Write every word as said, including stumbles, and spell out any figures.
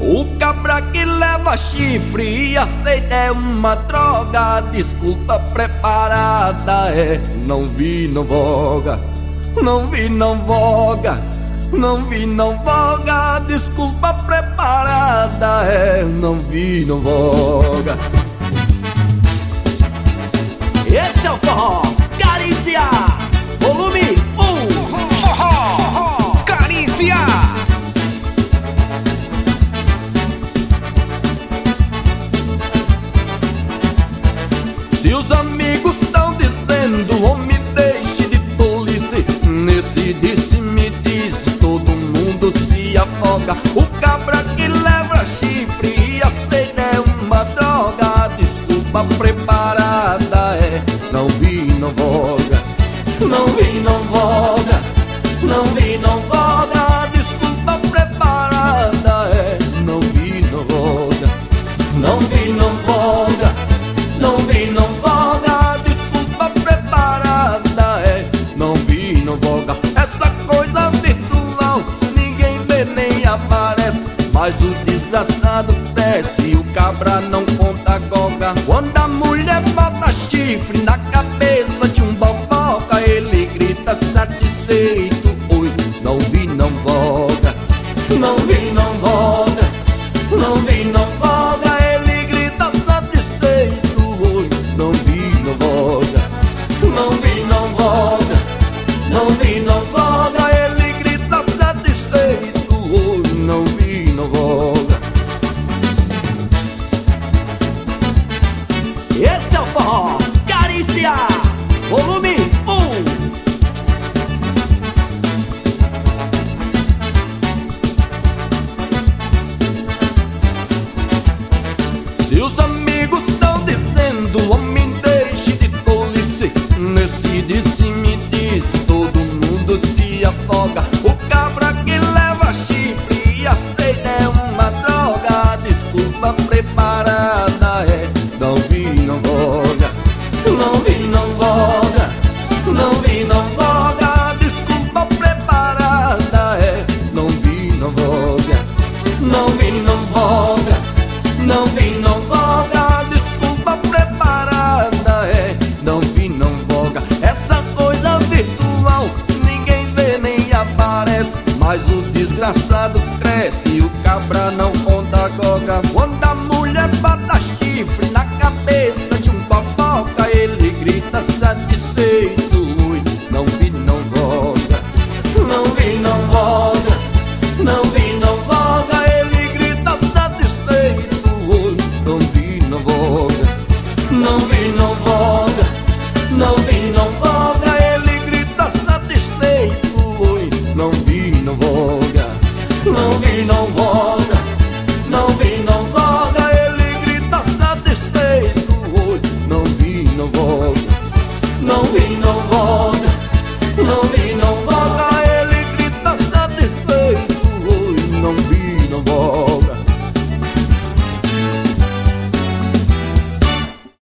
O cabra que leva chifre e aceita é uma droga. Desculpa preparada é, não vi, não voga. Não vi, não voga. Não vi, não voga. Desculpa preparada é, não vi, não voga. Esse é o forró Carícia, volume um. Forró Carícia. Se os amigos estão dizendo, homem, deixe de tolice, nesse disse-me disse, todo mundo se afoga. O cabra que leva chifre e aceita é uma droga. Desculpa preparada é, não vi, não voga. Não vi, não voga. Não vi, não voga. Desculpa preparada é, não vi, não voga. Não vi, não voga. Não vi, não voga. Desculpa preparada é, não vi, não voga. Essa coisa virtual ninguém vê nem aparece, mas o desgraçado cresce e o cabra não conta goga. Quando a mulher bota chifre na cabeça de um boboca, ele grita satisfeito, oi, não vi, não voga. Não vi, não voga. Não vi, não voga. Ele grita satisfeito, oi, não vi, não voga. Não vi, não voga. Não vi, não voga. Ele grita satisfeito, oi, não vi, não voga. Esse é o forró Carícia, volume um. Se os amigos estão dizendo, homem, deixe de tolice, nesse disse-me disse, todo mundo se afoga. O cabra que leva chifre e aceita é uma droga. Desculpa preparada é, não vi, não voga. Não vi, não voga. Não vi, não voga. Desculpa preparada é, não vi, não voga. Não vi, não voga. Não vi, não voga. Desculpa preparada é, não vi, não voga. Essa coisa virtual ninguém vê nem aparece, mas o desgraçado cresce e o cabra não